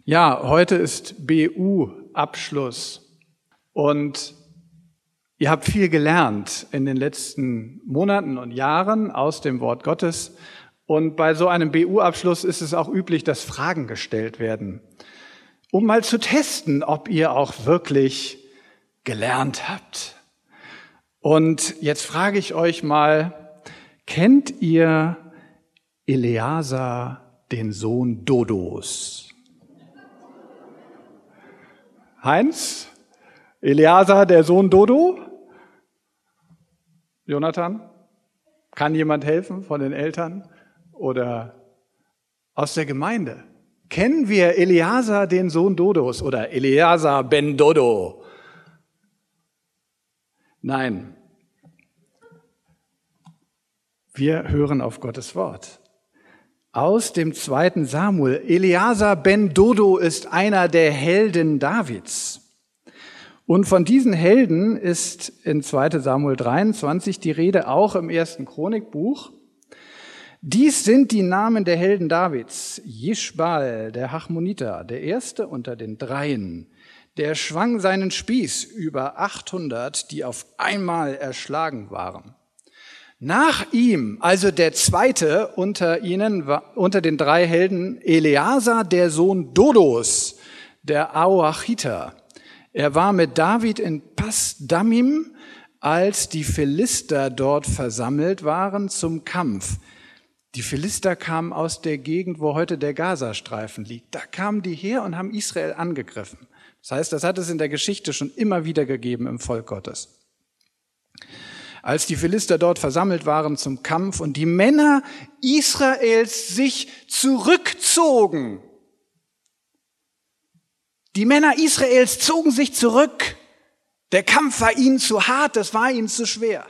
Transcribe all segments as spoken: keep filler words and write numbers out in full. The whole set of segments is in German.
Ja, heute ist B U-Abschluss und ihr habt viel gelernt in den letzten Monaten und Jahren aus dem Wort Gottes. Und bei so einem B U-Abschluss ist es auch üblich, dass Fragen gestellt werden, um mal zu testen, ob ihr auch wirklich gelernt habt. Und jetzt frage ich euch mal, kennt ihr Eleazar, den Sohn Dodos? Heinz? Eleazar, der Sohn Dodo? Jonathan? Kann jemand helfen von den Eltern oder aus der Gemeinde? Kennen wir Eleazar, den Sohn Dodos oder Eleazar ben Dodo? Nein. Wir hören auf Gottes Wort. Aus dem zweiten Samuel. Eleazar ben Dodo ist einer der Helden Davids. Und von diesen Helden ist in zweiten Samuel dreiundzwanzig die Rede, auch im ersten Chronikbuch. Dies sind die Namen der Helden Davids. Jischbal, der Hachmoniter, der erste unter den Dreien. Der schwang seinen Spieß über achthundert, die auf einmal erschlagen waren. Nach ihm, also der zweite unter ihnen, unter den drei Helden, Eleazar, der Sohn Dodos, der Aoachiter. Er war mit David in Pas-Dammim, als die Philister dort versammelt waren zum Kampf. Die Philister kamen aus der Gegend, wo heute der Gazastreifen liegt. Da kamen die her und haben Israel angegriffen. Das heißt, das hat es in der Geschichte schon immer wieder gegeben im Volk Gottes. Als die Philister dort versammelt waren zum Kampf und die Männer Israels sich zurückzogen. Die Männer Israels zogen sich zurück. Der Kampf war ihnen zu hart, es war ihnen zu schwer.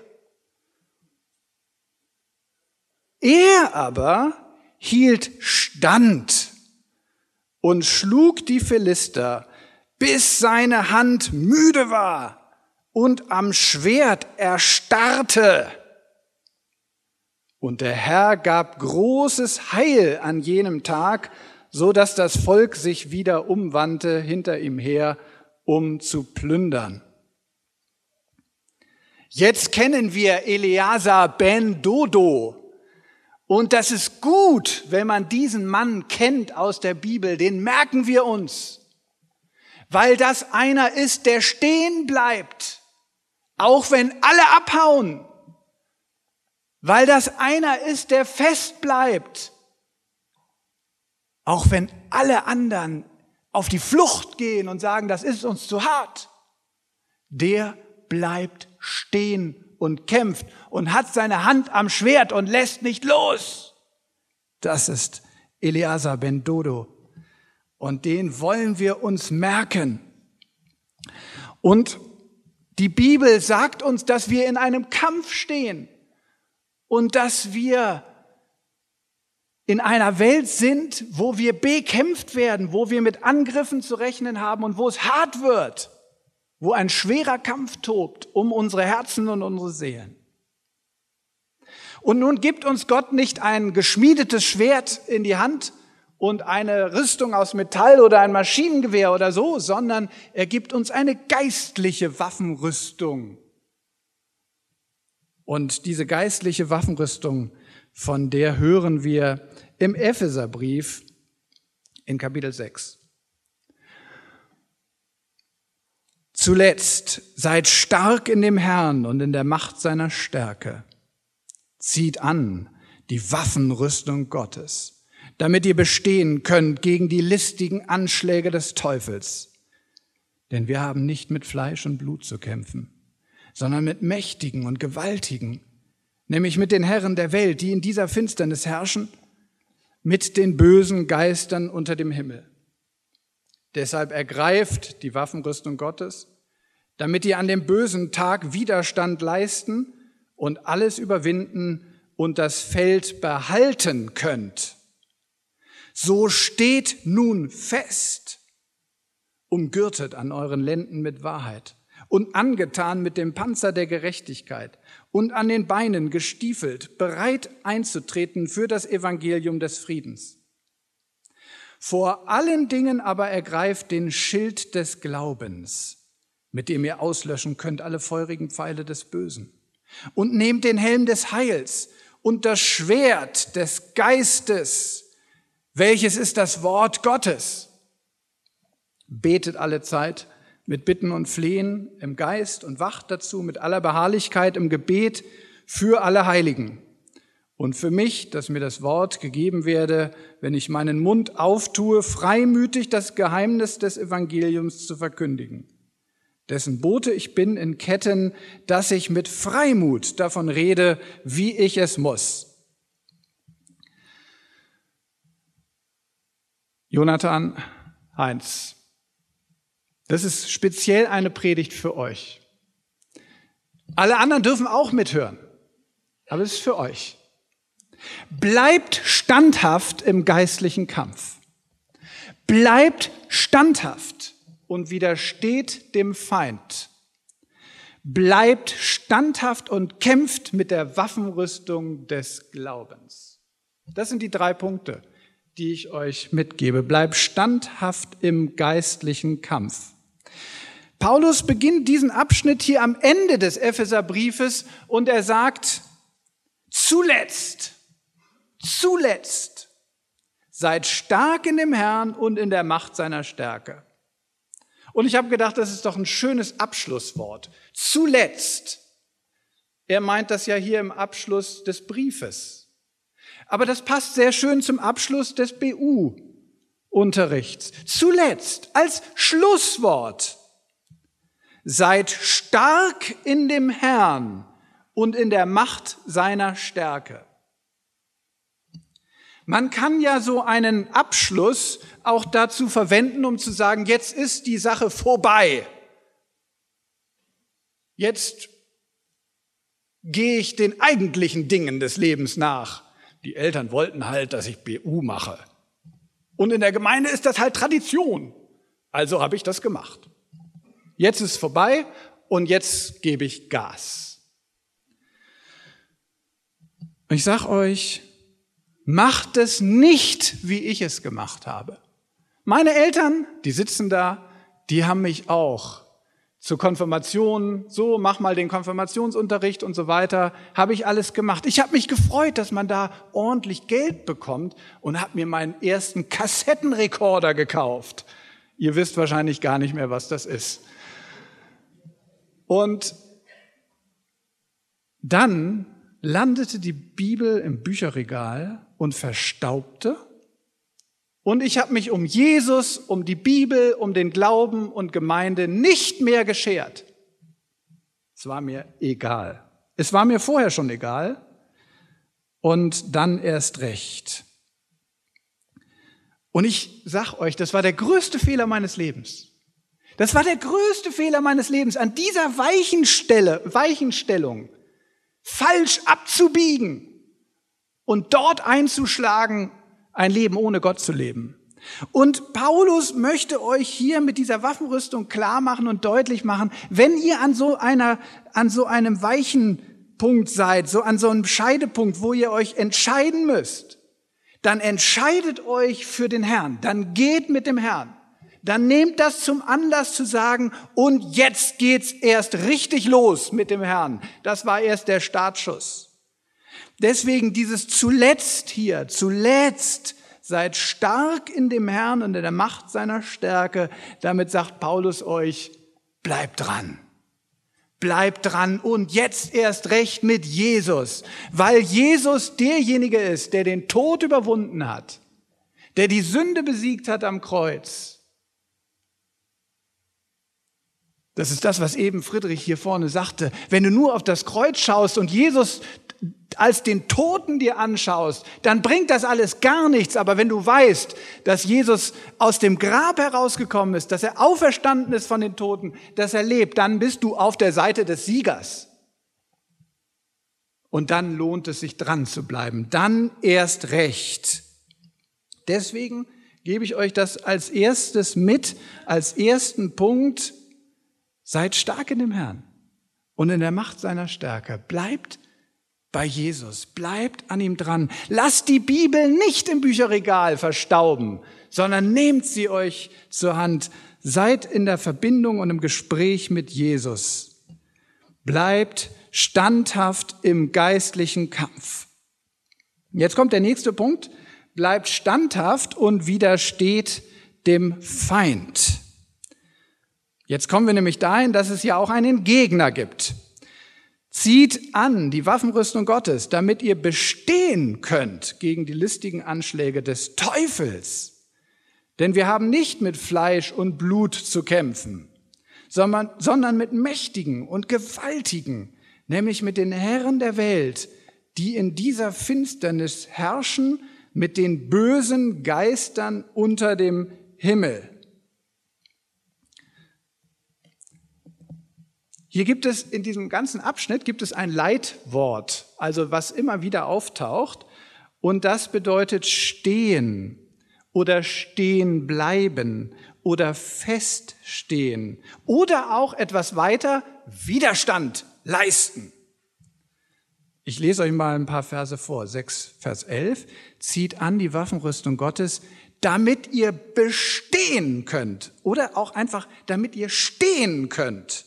Er aber hielt stand und schlug die Philister, bis seine Hand müde war und am Schwert erstarrte. Und der Herr gab großes Heil an jenem Tag, so dass das Volk sich wieder umwandte hinter ihm her, um zu plündern. Jetzt kennen wir Eleazar ben Dodo. Und das ist gut, wenn man diesen Mann kennt aus der Bibel, den merken wir uns. Weil das einer ist, der stehen bleibt, auch wenn alle abhauen. Weil das einer ist, der fest bleibt, auch wenn alle anderen auf die Flucht gehen und sagen, das ist uns zu hart. Der bleibt stehen und kämpft und hat seine Hand am Schwert und lässt nicht los. Das ist Eleazar ben Dodo. Und den wollen wir uns merken. Und die Bibel sagt uns, dass wir in einem Kampf stehen und dass wir in einer Welt sind, wo wir bekämpft werden, wo wir mit Angriffen zu rechnen haben und wo es hart wird, wo ein schwerer Kampf tobt um unsere Herzen und unsere Seelen. Und nun gibt uns Gott nicht ein geschmiedetes Schwert in die Hand und eine Rüstung aus Metall oder ein Maschinengewehr oder so, sondern er gibt uns eine geistliche Waffenrüstung. Und diese geistliche Waffenrüstung, von der hören wir im Epheserbrief in Kapitel sechs. Zuletzt seid stark in dem Herrn und in der Macht seiner Stärke. Zieht an die Waffenrüstung Gottes, damit ihr bestehen könnt gegen die listigen Anschläge des Teufels. Denn wir haben nicht mit Fleisch und Blut zu kämpfen, sondern mit Mächtigen und Gewaltigen, nämlich mit den Herren der Welt, die in dieser Finsternis herrschen, mit den bösen Geistern unter dem Himmel. Deshalb ergreift die Waffenrüstung Gottes, damit ihr an dem bösen Tag Widerstand leisten und alles überwinden und das Feld behalten könnt. So steht nun fest, umgürtet an euren Lenden mit Wahrheit und angetan mit dem Panzer der Gerechtigkeit und an den Beinen gestiefelt, bereit einzutreten für das Evangelium des Friedens. Vor allen Dingen aber ergreift den Schild des Glaubens, mit dem ihr auslöschen könnt alle feurigen Pfeile des Bösen. Und nehmt den Helm des Heils und das Schwert des Geistes, welches ist das Wort Gottes. Betet alle Zeit mit Bitten und Flehen im Geist und wacht dazu mit aller Beharrlichkeit im Gebet für alle Heiligen. Und für mich, dass mir das Wort gegeben werde, wenn ich meinen Mund auftue, freimütig das Geheimnis des Evangeliums zu verkündigen, dessen Bote ich bin in Ketten, dass ich mit Freimut davon rede, wie ich es muss. Jonathan, Heinz, das ist speziell eine Predigt für euch. Alle anderen dürfen auch mithören, aber es ist für euch. Bleibt standhaft im geistlichen Kampf. Bleibt standhaft und widersteht dem Feind. Bleibt standhaft und kämpft mit der Waffenrüstung des Glaubens. Das sind die drei Punkte, die ich euch mitgebe. Bleibt standhaft im geistlichen Kampf. Paulus beginnt diesen Abschnitt hier am Ende des Epheserbriefes und er sagt, zuletzt, zuletzt, seid stark in dem Herrn und in der Macht seiner Stärke. Und ich habe gedacht, das ist doch ein schönes Abschlusswort. Zuletzt. Er meint das ja hier im Abschluss des Briefes. Aber das passt sehr schön zum Abschluss des B U-Unterrichts. Zuletzt, als Schlusswort. Seid stark in dem Herrn und in der Macht seiner Stärke. Man kann ja so einen Abschluss auch dazu verwenden, um zu sagen, jetzt ist die Sache vorbei. Jetzt gehe ich den eigentlichen Dingen des Lebens nach. Die Eltern wollten halt, dass ich B U mache. Und in der Gemeinde ist das halt Tradition. Also habe ich das gemacht. Jetzt ist es vorbei und jetzt gebe ich Gas. Ich sage euch, macht es nicht, wie ich es gemacht habe. Meine Eltern, die sitzen da, die haben mich auch zur Konfirmation, so mach mal den Konfirmationsunterricht und so weiter, habe ich alles gemacht. Ich habe mich gefreut, dass man da ordentlich Geld bekommt und habe mir meinen ersten Kassettenrekorder gekauft. Ihr wisst wahrscheinlich gar nicht mehr, was das ist. Und dann landete die Bibel im Bücherregal und verstaubte. Und ich habe mich um Jesus, um die Bibel, um den Glauben und Gemeinde nicht mehr geschert. Es war mir egal. Es war mir vorher schon egal und dann erst recht. Und ich sag euch, das war der größte Fehler meines Lebens. Das war der größte Fehler meines Lebens, an dieser Weichenstelle, Weichenstellung falsch abzubiegen und dort einzuschlagen, ein Leben ohne Gott zu leben. Und Paulus möchte euch hier mit dieser Waffenrüstung klar machen und deutlich machen, wenn ihr an so einer, an so einem Weichenpunkt seid, so an so einem Scheidepunkt, wo ihr euch entscheiden müsst, dann entscheidet euch für den Herrn, dann geht mit dem Herrn. Dann nehmt das zum Anlass zu sagen, und jetzt geht's erst richtig los mit dem Herrn. Das war erst der Startschuss. Deswegen dieses zuletzt hier, zuletzt, seid stark in dem Herrn und in der Macht seiner Stärke. Damit sagt Paulus euch, bleibt dran. Bleibt dran und jetzt erst recht mit Jesus, weil Jesus derjenige ist, der den Tod überwunden hat, der die Sünde besiegt hat am Kreuz. Das ist das, was eben Friedrich hier vorne sagte. Wenn du nur auf das Kreuz schaust und Jesus als den Toten dir anschaust, dann bringt das alles gar nichts. Aber wenn du weißt, dass Jesus aus dem Grab herausgekommen ist, dass er auferstanden ist von den Toten, dass er lebt, dann bist du auf der Seite des Siegers. Und dann lohnt es sich dran zu bleiben. Dann erst recht. Deswegen gebe ich euch das als erstes mit, als ersten Punkt. Seid stark in dem Herrn und in der Macht seiner Stärke. Bleibt bei Jesus. Bleibt an ihm dran. Lasst die Bibel nicht im Bücherregal verstauben, sondern nehmt sie euch zur Hand. Seid in der Verbindung und im Gespräch mit Jesus. Bleibt standhaft im geistlichen Kampf. Jetzt kommt der nächste Punkt. Bleibt standhaft und widersteht dem Feind. Jetzt kommen wir nämlich dahin, dass es ja auch einen Gegner gibt. Zieht an die Waffenrüstung Gottes, damit ihr bestehen könnt gegen die listigen Anschläge des Teufels. Denn wir haben nicht mit Fleisch und Blut zu kämpfen, sondern, sondern mit Mächtigen und Gewaltigen, nämlich mit den Herren der Welt, die in dieser Finsternis herrschen, mit den bösen Geistern unter dem Himmel. Hier gibt es in diesem ganzen Abschnitt gibt es ein Leitwort, also was immer wieder auftaucht, und das bedeutet stehen oder stehen bleiben oder feststehen oder auch etwas weiter Widerstand leisten. Ich lese euch mal ein paar Verse vor. sechs, Vers elf. Zieht an die Waffenrüstung Gottes, damit ihr bestehen könnt oder auch einfach, damit ihr stehen könnt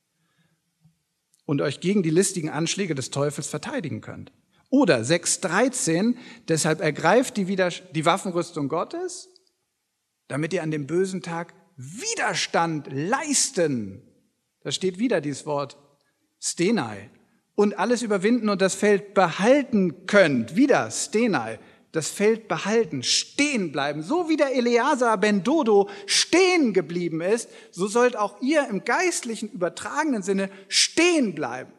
und euch gegen die listigen Anschläge des Teufels verteidigen könnt. Oder sechs, dreizehn, deshalb ergreift die, Wider- die Waffenrüstung Gottes, damit ihr an dem bösen Tag Widerstand leisten. Da steht wieder dieses Wort Stenai. Und alles überwinden und das Feld behalten könnt. Wieder Stenai. Das Feld behalten, stehen bleiben. So wie der Eleazar ben Dodo stehen geblieben ist, so sollt auch ihr im geistlichen, übertragenen Sinne stehen bleiben.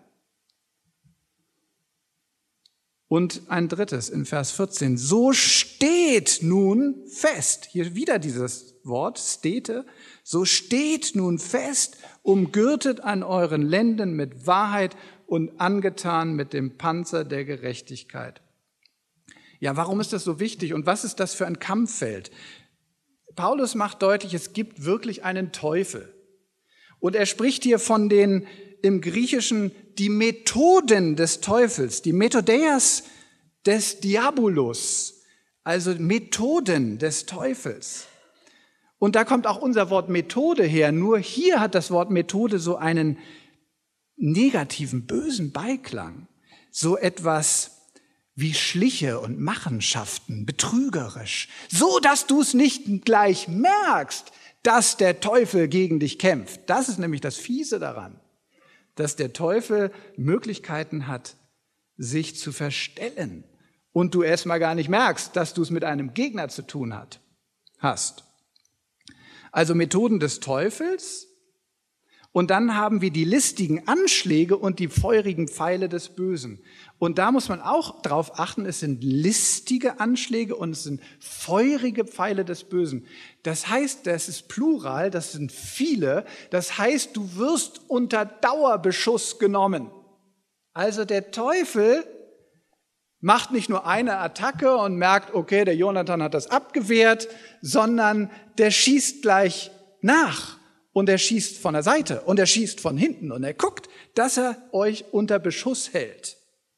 Und ein drittes in Vers vierzehn. So steht nun fest. Hier wieder dieses Wort, stete. So steht nun fest, umgürtet an euren Lenden mit Wahrheit und angetan mit dem Panzer der Gerechtigkeit. Ja, warum ist das so wichtig und was ist das für ein Kampffeld? Paulus macht deutlich, es gibt wirklich einen Teufel. Und er spricht hier von den, im Griechischen, die Methoden des Teufels, die Methodeias des Diabolos, also Methoden des Teufels. Und da kommt auch unser Wort Methode her, nur hier hat das Wort Methode so einen negativen, bösen Beiklang, so etwas wie Schliche und Machenschaften, betrügerisch, so dass du es nicht gleich merkst, dass der Teufel gegen dich kämpft. Das ist nämlich das Fiese daran, dass der Teufel Möglichkeiten hat, sich zu verstellen und du erst mal gar nicht merkst, dass du es mit einem Gegner zu tun hat, hast. Also Methoden des Teufels. Und dann haben wir die listigen Anschläge und die feurigen Pfeile des Bösen. Und da muss man auch drauf achten, es sind listige Anschläge und es sind feurige Pfeile des Bösen. Das heißt, das ist Plural, das sind viele. Das heißt, du wirst unter Dauerbeschuss genommen. Also der Teufel macht nicht nur eine Attacke und merkt, okay, der Jonathan hat das abgewehrt, sondern der schießt gleich nach. Und er schießt von der Seite und er schießt von hinten und er guckt, dass er euch unter Beschuss hält.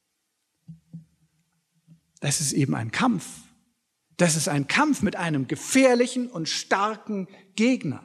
Das ist eben ein Kampf. Das ist ein Kampf mit einem gefährlichen und starken Gegner.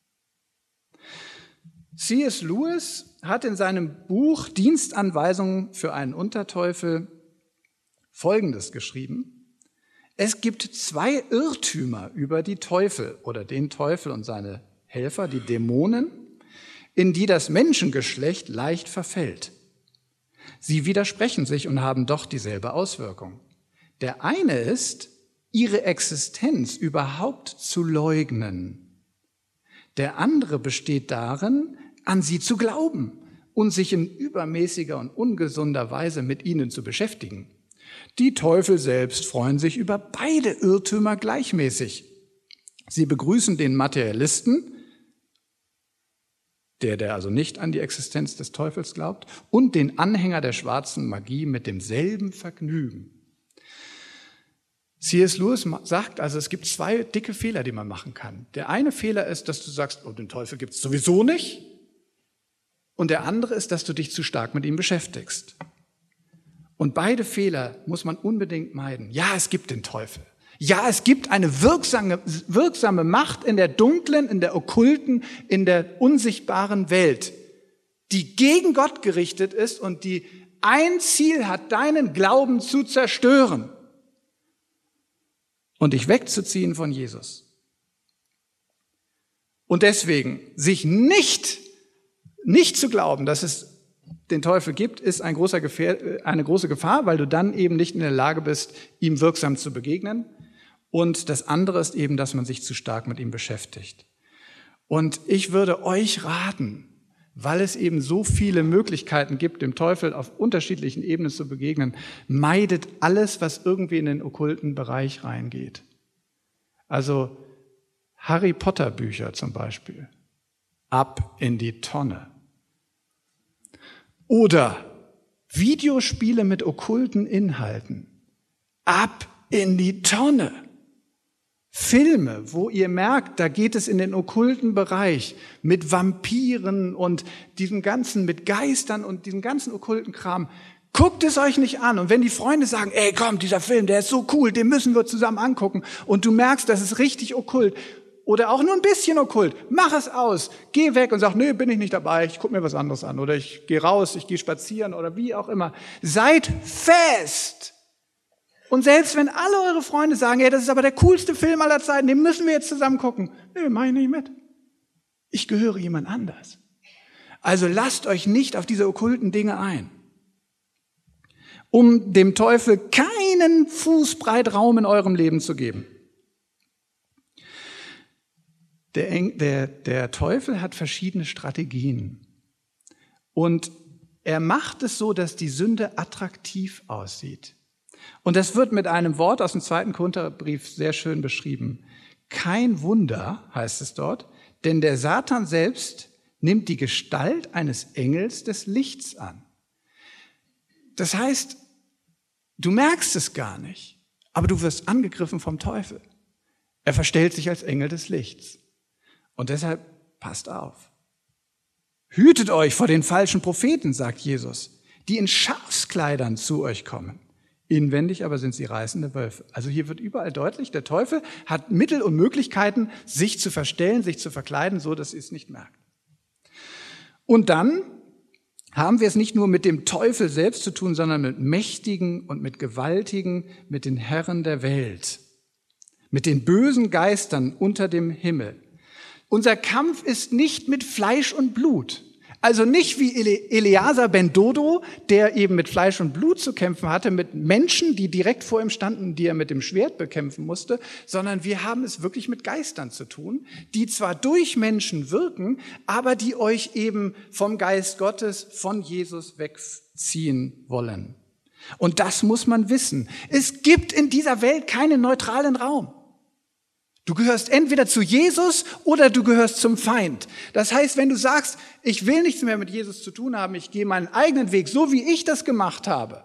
C S Lewis hat in seinem Buch Dienstanweisungen für einen Unterteufel Folgendes geschrieben. Es gibt zwei Irrtümer über die Teufel oder den Teufel und seine Helfer, die Dämonen, in die das Menschengeschlecht leicht verfällt. Sie widersprechen sich und haben doch dieselbe Auswirkung. Der eine ist, ihre Existenz überhaupt zu leugnen. Der andere besteht darin, an sie zu glauben und sich in übermäßiger und ungesunder Weise mit ihnen zu beschäftigen. Die Teufel selbst freuen sich über beide Irrtümer gleichmäßig. Sie begrüßen den Materialisten, der, der also nicht an die Existenz des Teufels glaubt, und den Anhänger der schwarzen Magie mit demselben Vergnügen. C S Lewis sagt also, es gibt zwei dicke Fehler, die man machen kann. Der eine Fehler ist, dass du sagst, oh, den Teufel gibt es sowieso nicht. Und der andere ist, dass du dich zu stark mit ihm beschäftigst. Und beide Fehler muss man unbedingt meiden. Ja, es gibt den Teufel. Ja, es gibt eine wirksame, wirksame Macht in der dunklen, in der okkulten, in der unsichtbaren Welt, die gegen Gott gerichtet ist und die ein Ziel hat, deinen Glauben zu zerstören und dich wegzuziehen von Jesus. Und deswegen, sich nicht, nicht zu glauben, dass es den Teufel gibt, ist ein großer Gefähr- eine große Gefahr, weil du dann eben nicht in der Lage bist, ihm wirksam zu begegnen. Und das andere ist eben, dass man sich zu stark mit ihm beschäftigt. Und ich würde euch raten, weil es eben so viele Möglichkeiten gibt, dem Teufel auf unterschiedlichen Ebenen zu begegnen, meidet alles, was irgendwie in den okkulten Bereich reingeht. Also Harry Potter Bücher zum Beispiel, ab in die Tonne. Oder Videospiele mit okkulten Inhalten, ab in die Tonne. Filme, wo ihr merkt, da geht es in den okkulten Bereich mit Vampiren und diesem ganzen, mit Geistern und diesem ganzen okkulten Kram. Guckt es euch nicht an. Und wenn die Freunde sagen, ey komm, dieser Film, der ist so cool, den müssen wir zusammen angucken. Und du merkst, das ist richtig okkult oder auch nur ein bisschen okkult, mach es aus. Geh weg und sag, nö, bin ich nicht dabei, ich gucke mir was anderes an. Oder ich gehe raus, ich gehe spazieren oder wie auch immer. Seid fest. Und selbst wenn alle eure Freunde sagen, ja, das ist aber der coolste Film aller Zeiten, den müssen wir jetzt zusammen gucken. Nö, mach ich nicht mit. Ich gehöre jemand anders. Also lasst euch nicht auf diese okkulten Dinge ein. Um dem Teufel keinen Fußbreit Raum in eurem Leben zu geben. Der, der, der Teufel hat verschiedene Strategien. Und er macht es so, dass die Sünde attraktiv aussieht. Und das wird mit einem Wort aus dem zweiten Korintherbrief sehr schön beschrieben. Kein Wunder, heißt es dort, denn der Satan selbst nimmt die Gestalt eines Engels des Lichts an. Das heißt, du merkst es gar nicht, aber du wirst angegriffen vom Teufel. Er verstellt sich als Engel des Lichts. Und deshalb passt auf. Hütet euch vor den falschen Propheten, sagt Jesus, die in Schafskleidern zu euch kommen. Inwendig aber sind sie reißende Wölfe. Also hier wird überall deutlich, der Teufel hat Mittel und Möglichkeiten, sich zu verstellen, sich zu verkleiden, so dass ihr es nicht merkt. Und dann haben wir es nicht nur mit dem Teufel selbst zu tun, sondern mit Mächtigen und mit Gewaltigen, mit den Herren der Welt, mit den bösen Geistern unter dem Himmel. Unser Kampf ist nicht mit Fleisch und Blut. Also nicht wie Eleazar ben Dodo, der eben mit Fleisch und Blut zu kämpfen hatte, mit Menschen, die direkt vor ihm standen, die er mit dem Schwert bekämpfen musste, sondern wir haben es wirklich mit Geistern zu tun, die zwar durch Menschen wirken, aber die euch eben vom Geist Gottes, von Jesus wegziehen wollen. Und das muss man wissen. Es gibt in dieser Welt keinen neutralen Raum. Du gehörst entweder zu Jesus oder du gehörst zum Feind. Das heißt, wenn du sagst, ich will nichts mehr mit Jesus zu tun haben, ich gehe meinen eigenen Weg, so wie ich das gemacht habe,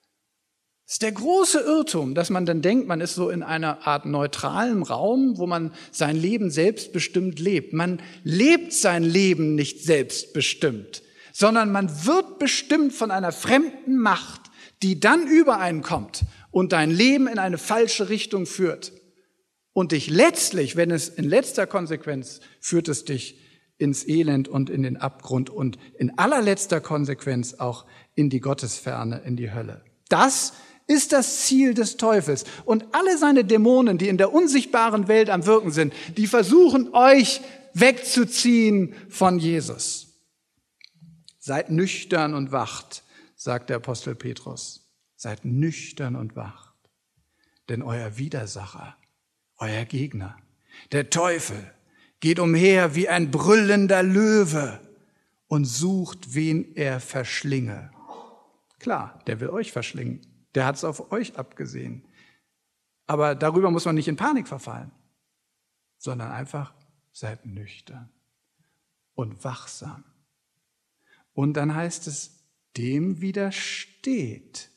ist der große Irrtum, dass man dann denkt, man ist so in einer Art neutralen Raum, wo man sein Leben selbstbestimmt lebt. Man lebt sein Leben nicht selbstbestimmt, sondern man wird bestimmt von einer fremden Macht, die dann über einen kommt und dein Leben in eine falsche Richtung führt. Und dich letztlich, wenn es in letzter Konsequenz, führt es dich ins Elend und in den Abgrund und in allerletzter Konsequenz auch in die Gottesferne, in die Hölle. Das ist das Ziel des Teufels. Und alle seine Dämonen, die in der unsichtbaren Welt am Wirken sind, die versuchen euch wegzuziehen von Jesus. Seid nüchtern und wacht, sagt der Apostel Petrus. Seid nüchtern und wacht, denn euer Widersacher, euer Gegner, der Teufel, geht umher wie ein brüllender Löwe und sucht, wen er verschlinge. Klar, der will euch verschlingen. Der hat es auf euch abgesehen. Aber darüber muss man nicht in Panik verfallen, sondern einfach seid nüchtern und wachsam. Und dann heißt es, dem widersteht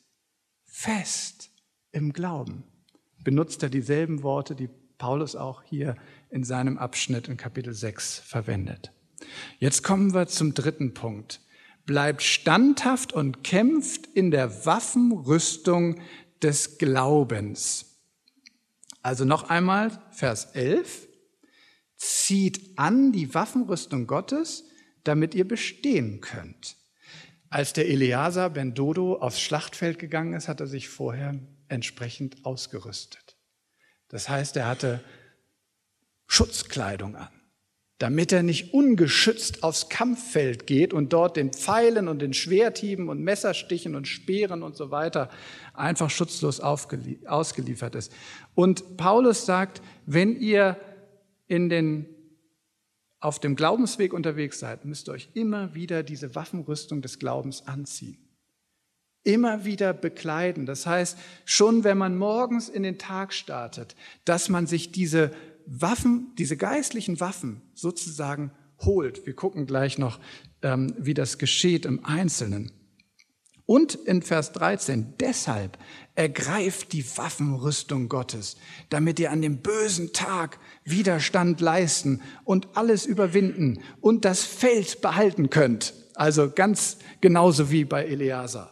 fest im Glauben. Benutzt er dieselben Worte, die Paulus auch hier in seinem Abschnitt in Kapitel sechs verwendet. Jetzt kommen wir zum dritten Punkt. Bleibt standhaft und kämpft in der Waffenrüstung des Glaubens. Also noch einmal Vers elf. Zieht an die Waffenrüstung Gottes, damit ihr bestehen könnt. Als der Eleazar ben Dodo aufs Schlachtfeld gegangen ist, hat er sich vorher entsprechend ausgerüstet. Das heißt, er hatte Schutzkleidung an, damit er nicht ungeschützt aufs Kampffeld geht und dort den Pfeilen und den Schwerthieben und Messerstichen und Speeren und so weiter einfach schutzlos aufgelie- ausgeliefert ist. Und Paulus sagt, wenn ihr in den, auf dem Glaubensweg unterwegs seid, müsst ihr euch immer wieder diese Waffenrüstung des Glaubens anziehen. Immer wieder bekleiden. Das heißt, schon wenn man morgens in den Tag startet, dass man sich diese Waffen, diese geistlichen Waffen sozusagen holt. Wir gucken gleich noch, ähm, wie das geschieht im Einzelnen. Und in Vers dreizehn, deshalb ergreift die Waffenrüstung Gottes, damit ihr an dem bösen Tag Widerstand leisten und alles überwinden und das Feld behalten könnt. Also ganz genauso wie bei Eleazar.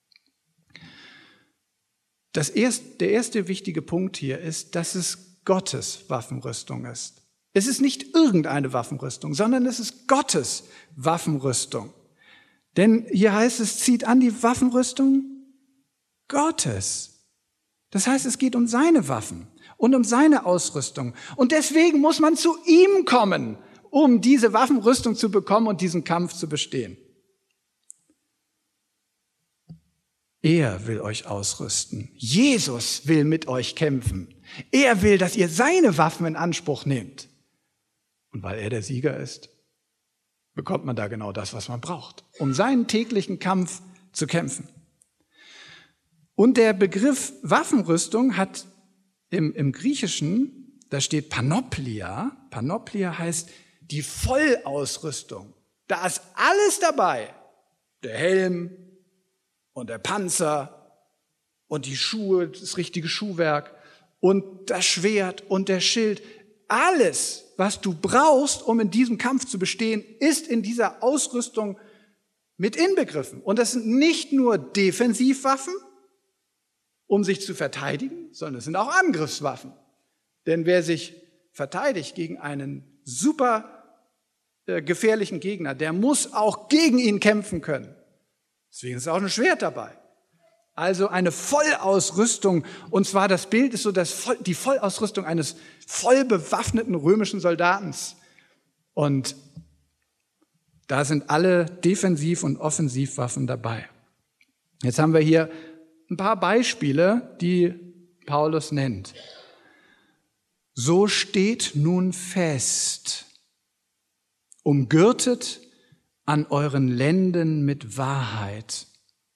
Das erste, der erste wichtige Punkt hier ist, dass es Gottes Waffenrüstung ist. Es ist nicht irgendeine Waffenrüstung, sondern es ist Gottes Waffenrüstung. Denn hier heißt es, zieht an die Waffenrüstung Gottes. Das heißt, es geht um seine Waffen und um seine Ausrüstung. Und deswegen muss man zu ihm kommen, um diese Waffenrüstung zu bekommen und diesen Kampf zu bestehen. Er will euch ausrüsten. Jesus will mit euch kämpfen. Er will, dass ihr seine Waffen in Anspruch nehmt. Und weil er der Sieger ist, bekommt man da genau das, was man braucht, um seinen täglichen Kampf zu kämpfen. Und der Begriff Waffenrüstung hat im, im Griechischen, da steht Panoplia. Panoplia heißt die Vollausrüstung. Da ist alles dabei. Der Helm und der Panzer und die Schuhe, das richtige Schuhwerk und das Schwert und der Schild. Alles, was du brauchst, um in diesem Kampf zu bestehen, ist in dieser Ausrüstung mit inbegriffen. Und das sind nicht nur Defensivwaffen, um sich zu verteidigen, sondern es sind auch Angriffswaffen. Denn wer sich verteidigt gegen einen super äh, gefährlichen Gegner, der muss auch gegen ihn kämpfen können. Deswegen ist auch ein Schwert dabei. Also eine Vollausrüstung, und zwar das Bild ist so das, die Vollausrüstung eines voll bewaffneten römischen Soldaten. Und da sind alle Defensiv- und Offensivwaffen dabei. Jetzt haben wir hier ein paar Beispiele, die Paulus nennt. So steht nun fest, umgürtet an euren Lenden mit Wahrheit.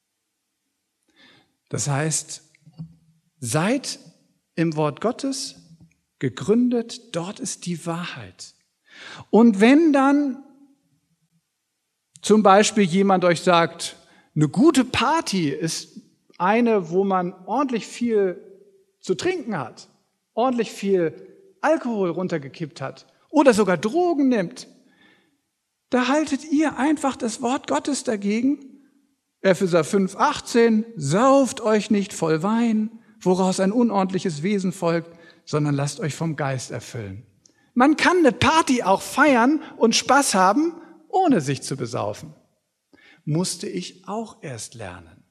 Das heißt, seid im Wort Gottes gegründet, dort ist die Wahrheit. Und wenn dann zum Beispiel jemand euch sagt, eine gute Party ist eine, wo man ordentlich viel zu trinken hat, ordentlich viel Alkohol runtergekippt hat oder sogar Drogen nimmt, da haltet ihr einfach das Wort Gottes dagegen. Epheser fünf, achtzehn, sauft euch nicht voll Wein, woraus ein unordentliches Wesen folgt, sondern lasst euch vom Geist erfüllen. Man kann eine Party auch feiern und Spaß haben, ohne sich zu besaufen. Musste ich auch erst lernen.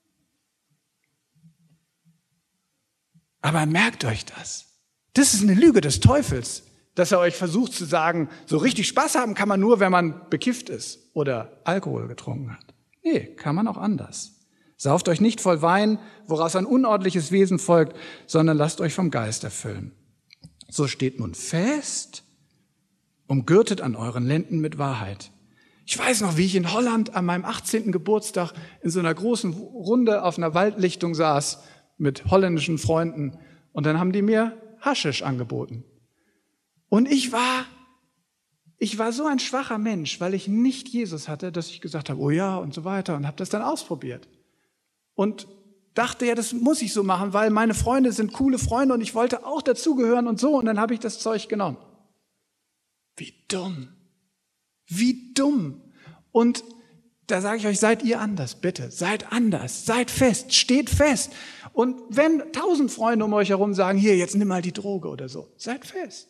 Aber merkt euch das. Das ist eine Lüge des Teufels, dass er euch versucht zu sagen, so richtig Spaß haben kann man nur, wenn man bekifft ist oder Alkohol getrunken hat. Nee, kann man auch anders. Sauft euch nicht voll Wein, woraus ein unordentliches Wesen folgt, sondern lasst euch vom Geist erfüllen. So steht nun fest, umgürtet an euren Lenden mit Wahrheit. Ich weiß noch, wie ich in Holland an meinem achtzehnten Geburtstag in so einer großen Runde auf einer Waldlichtung saß mit holländischen Freunden und dann haben die mir Haschisch angeboten. Und ich war, ich war so ein schwacher Mensch, weil ich nicht Jesus hatte, dass ich gesagt habe, oh ja und so weiter und habe das dann ausprobiert. Und dachte, ja, das muss ich so machen, weil meine Freunde sind coole Freunde und ich wollte auch dazugehören und so und dann habe ich das Zeug genommen. Wie dumm. Wie dumm. Und da sage ich euch, seid ihr anders, bitte. Seid anders, seid fest, steht fest. Und wenn tausend Freunde um euch herum sagen, hier, jetzt nimm mal die Droge oder so, seid fest.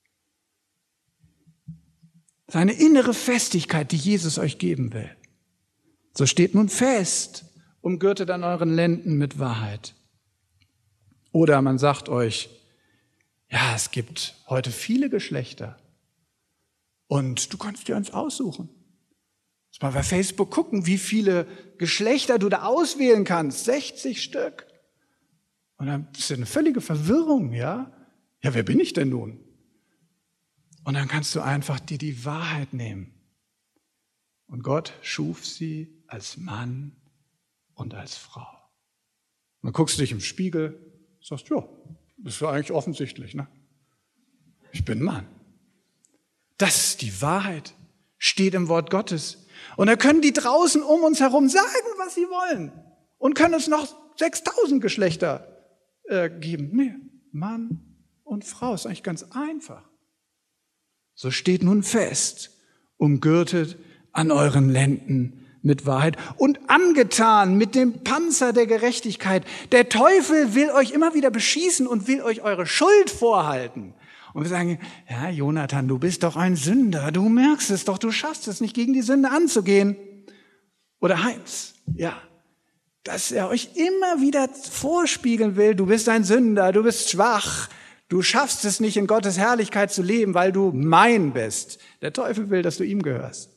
Das ist eine innere Festigkeit, die Jesus euch geben will. So steht nun fest, umgürtet an euren Lenden mit Wahrheit. Oder man sagt euch, ja, es gibt heute viele Geschlechter und du kannst dir eins aussuchen. Lass mal bei Facebook gucken, wie viele Geschlechter du da auswählen kannst. sechzig Stück. Und dann ist ja eine völlige Verwirrung, ja? Ja, wer bin ich denn nun? Und dann kannst du einfach dir die Wahrheit nehmen. Und Gott schuf sie als Mann und als Frau. Und dann guckst du dich im Spiegel und sagst, ja, das ist ja eigentlich offensichtlich, ne? Ich bin Mann. Das ist die Wahrheit, steht im Wort Gottes. Und da können die draußen um uns herum sagen, was sie wollen. Und können uns noch sechstausend Geschlechter äh, geben. Nee, Mann und Frau ist eigentlich ganz einfach. So steht nun fest, umgürtet an euren Lenden mit Wahrheit und angetan mit dem Panzer der Gerechtigkeit. Der Teufel will euch immer wieder beschießen und will euch eure Schuld vorhalten. Und wir sagen, ja, Jonathan, du bist doch ein Sünder, du merkst es doch, du schaffst es nicht, gegen die Sünde anzugehen. Oder Heinz, ja, dass er euch immer wieder vorspiegeln will, du bist ein Sünder, du bist schwach, du schaffst es nicht, in Gottes Herrlichkeit zu leben, weil du mein bist. Der Teufel will, dass du ihm gehörst.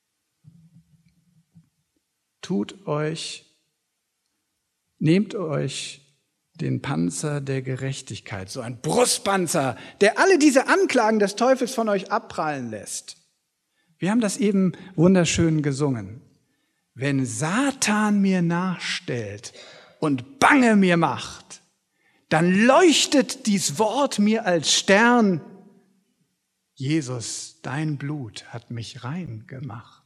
Tut euch, nehmt euch den Panzer der Gerechtigkeit, so ein Brustpanzer, der alle diese Anklagen des Teufels von euch abprallen lässt. Wir haben das eben wunderschön gesungen. Wenn Satan mir nachstellt und Bange mir macht, dann leuchtet dies Wort mir als Stern. Jesus, dein Blut hat mich rein gemacht.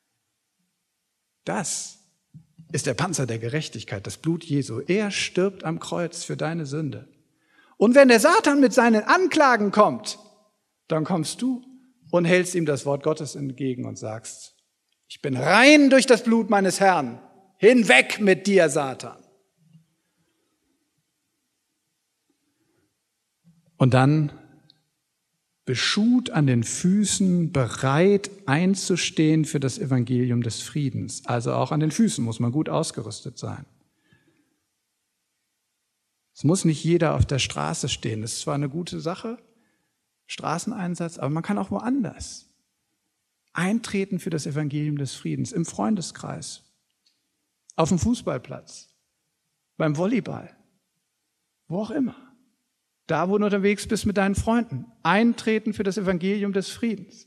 Das ist der Panzer der Gerechtigkeit, das Blut Jesu. Er stirbt am Kreuz für deine Sünde. Und wenn der Satan mit seinen Anklagen kommt, dann kommst du und hältst ihm das Wort Gottes entgegen und sagst, ich bin rein durch das Blut meines Herrn. Hinweg mit dir, Satan. Und dann beschut an den Füßen, bereit einzustehen für das Evangelium des Friedens. Also auch an den Füßen muss man gut ausgerüstet sein. Es muss nicht jeder auf der Straße stehen. Das ist zwar eine gute Sache, Straßeneinsatz, aber man kann auch woanders eintreten für das Evangelium des Friedens, im Freundeskreis, auf dem Fußballplatz, beim Volleyball, wo auch immer. Da, wo du unterwegs bist mit deinen Freunden. Eintreten für das Evangelium des Friedens.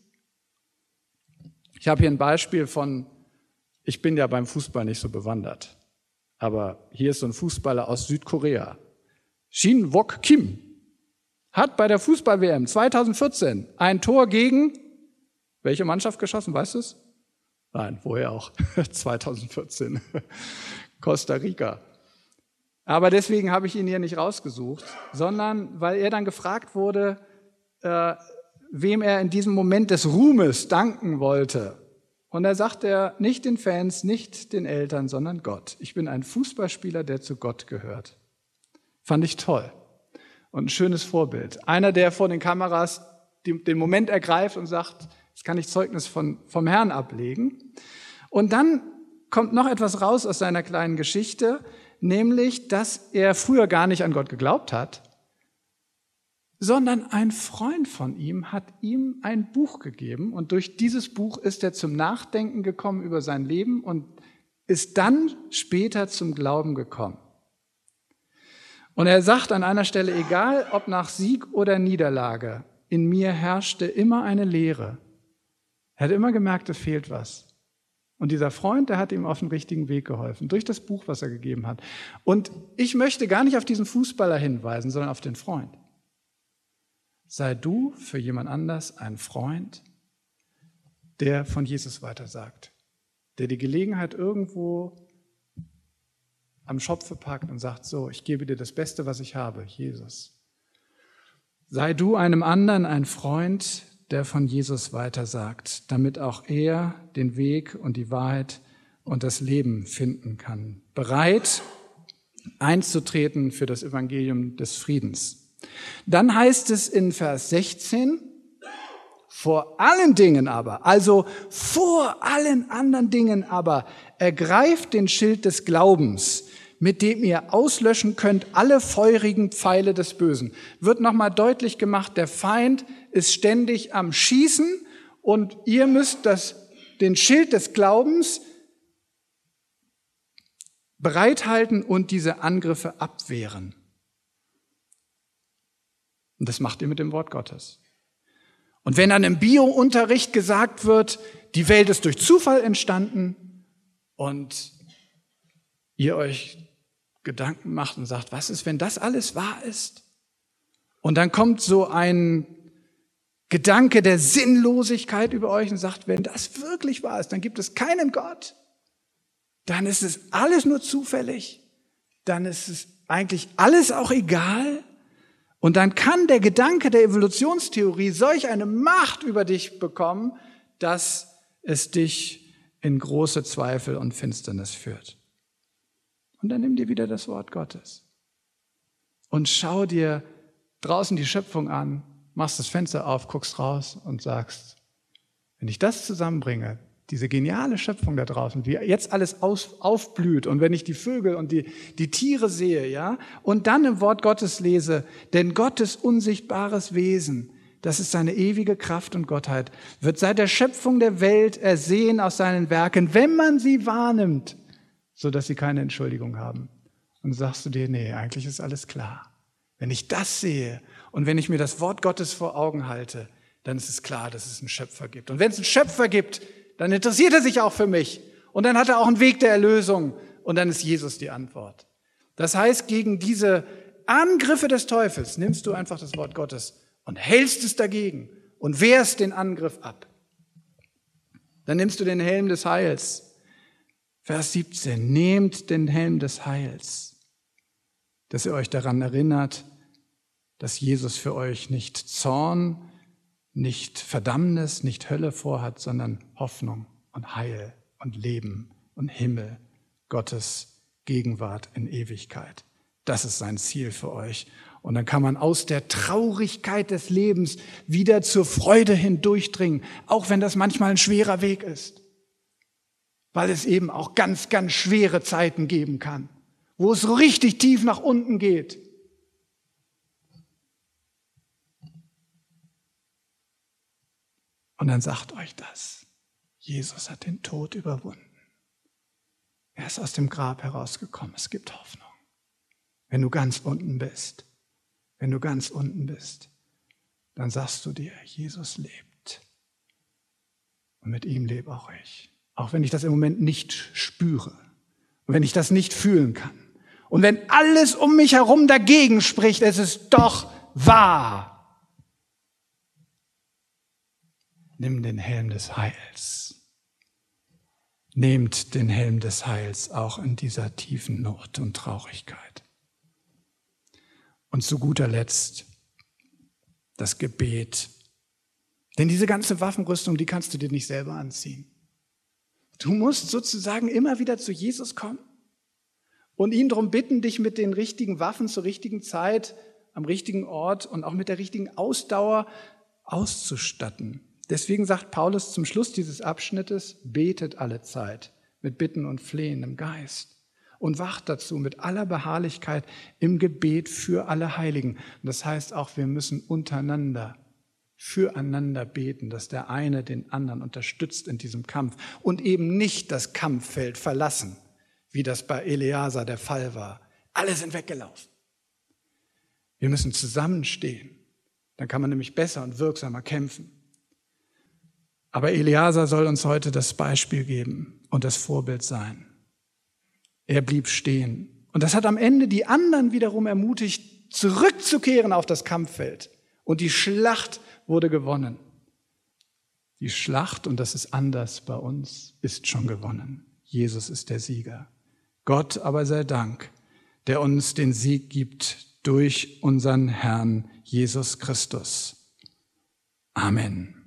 Ich habe hier ein Beispiel von, ich bin ja beim Fußball nicht so bewandert, aber hier ist so ein Fußballer aus Südkorea. Shin Wook Kim hat bei der Fußball-W M zweitausendvierzehn ein Tor gegen welche Mannschaft geschossen, weißt du es? Nein, woher auch? zweitausendvierzehn. Costa Rica. Aber deswegen habe ich ihn hier nicht rausgesucht, sondern weil er dann gefragt wurde, äh, wem er in diesem Moment des Ruhmes danken wollte. Und da sagt er, nicht den Fans, nicht den Eltern, sondern Gott. Ich bin ein Fußballspieler, der zu Gott gehört. Fand ich toll und ein schönes Vorbild. Einer, der vor den Kameras die, den Moment ergreift und sagt, jetzt kann ich Zeugnis von, vom Herrn ablegen. Und dann kommt noch etwas raus aus seiner kleinen Geschichte, nämlich, dass er früher gar nicht an Gott geglaubt hat, sondern ein Freund von ihm hat ihm ein Buch gegeben und durch dieses Buch ist er zum Nachdenken gekommen über sein Leben und ist dann später zum Glauben gekommen. Und er sagt an einer Stelle, egal ob nach Sieg oder Niederlage, in mir herrschte immer eine Leere. Er hat immer gemerkt, es fehlt was. Und dieser Freund, der hat ihm auf den richtigen Weg geholfen, durch das Buch, was er gegeben hat. Und ich möchte gar nicht auf diesen Fußballer hinweisen, sondern auf den Freund. Sei du für jemand anders ein Freund, der von Jesus weitersagt, der die Gelegenheit irgendwo am Schopfe packt und sagt, so, ich gebe dir das Beste, was ich habe, Jesus. Sei du einem anderen ein Freund, der von Jesus weitersagt, damit auch er den Weg und die Wahrheit und das Leben finden kann. Bereit, einzutreten für das Evangelium des Friedens. Dann heißt es in Vers sechzehn, vor allen Dingen aber, also vor allen anderen Dingen aber, ergreift den Schild des Glaubens, mit dem ihr auslöschen könnt alle feurigen Pfeile des Bösen. Wird nochmal deutlich gemacht, der Feind ist ständig am Schießen und ihr müsst das, den Schild des Glaubens bereithalten und diese Angriffe abwehren. Und das macht ihr mit dem Wort Gottes. Und wenn dann im Bio-Unterricht gesagt wird, die Welt ist durch Zufall entstanden und ihr euch Gedanken macht und sagt, was ist, wenn das alles wahr ist? Und dann kommt so ein Gedanke der Sinnlosigkeit über euch und sagt, wenn das wirklich wahr ist, dann gibt es keinen Gott. Dann ist es alles nur zufällig. Dann ist es eigentlich alles auch egal. Und dann kann der Gedanke der Evolutionstheorie solch eine Macht über dich bekommen, dass es dich in große Zweifel und Finsternis führt. Und dann nimm dir wieder das Wort Gottes und schau dir draußen die Schöpfung an, machst das Fenster auf, guckst raus und sagst, wenn ich das zusammenbringe, diese geniale Schöpfung da draußen, wie jetzt alles aus, aufblüht und wenn ich die Vögel und die, die Tiere sehe, ja, und dann im Wort Gottes lese, denn Gottes unsichtbares Wesen, das ist seine ewige Kraft und Gottheit, wird seit der Schöpfung der Welt ersehen aus seinen Werken, wenn man sie wahrnimmt, so dass sie keine Entschuldigung haben. Und sagst du dir, nee, eigentlich ist alles klar. Wenn ich das sehe und wenn ich mir das Wort Gottes vor Augen halte, dann ist es klar, dass es einen Schöpfer gibt. Und wenn es einen Schöpfer gibt, dann interessiert er sich auch für mich. Und dann hat er auch einen Weg der Erlösung. Und dann ist Jesus die Antwort. Das heißt, gegen diese Angriffe des Teufels nimmst du einfach das Wort Gottes und hältst es dagegen und wehrst den Angriff ab. Dann nimmst du den Helm des Heils. Vers siebzehn, nehmt den Helm des Heils, dass ihr euch daran erinnert, dass Jesus für euch nicht Zorn, nicht Verdammnis, nicht Hölle vorhat, sondern Hoffnung und Heil und Leben und Himmel, Gottes Gegenwart in Ewigkeit. Das ist sein Ziel für euch. Und dann kann man aus der Traurigkeit des Lebens wieder zur Freude hindurchdringen, auch wenn das manchmal ein schwerer Weg ist. Weil es eben auch ganz, ganz schwere Zeiten geben kann, wo es so richtig tief nach unten geht. Und dann sagt euch das, Jesus hat den Tod überwunden. Er ist aus dem Grab herausgekommen, es gibt Hoffnung. Wenn du ganz unten bist, wenn du ganz unten bist, dann sagst du dir, Jesus lebt. Und mit ihm lebe auch ich. Auch wenn ich das im Moment nicht spüre und wenn ich das nicht fühlen kann. Und wenn alles um mich herum dagegen spricht, es ist doch wahr. Nimm den Helm des Heils. Nehmt den Helm des Heils auch in dieser tiefen Not und Traurigkeit. Und zu guter Letzt das Gebet. Denn diese ganze Waffenrüstung, die kannst du dir nicht selber anziehen. Du musst sozusagen immer wieder zu Jesus kommen und ihn darum bitten, dich mit den richtigen Waffen zur richtigen Zeit, am richtigen Ort und auch mit der richtigen Ausdauer auszustatten. Deswegen sagt Paulus zum Schluss dieses Abschnittes, betet alle Zeit mit Bitten und Flehen im Geist und wacht dazu mit aller Beharrlichkeit im Gebet für alle Heiligen. Und das heißt auch, wir müssen untereinander füreinander beten, dass der eine den anderen unterstützt in diesem Kampf und eben nicht das Kampffeld verlassen, wie das bei Eleazar der Fall war. Alle sind weggelaufen. Wir müssen zusammenstehen, dann kann man nämlich besser und wirksamer kämpfen. Aber Eleazar soll uns heute das Beispiel geben und das Vorbild sein. Er blieb stehen und das hat am Ende die anderen wiederum ermutigt, zurückzukehren auf das Kampffeld. Und die Schlacht wurde gewonnen. Die Schlacht, und das ist anders bei uns, ist schon gewonnen. Jesus ist der Sieger. Gott aber sei Dank, der uns den Sieg gibt durch unseren Herrn Jesus Christus. Amen.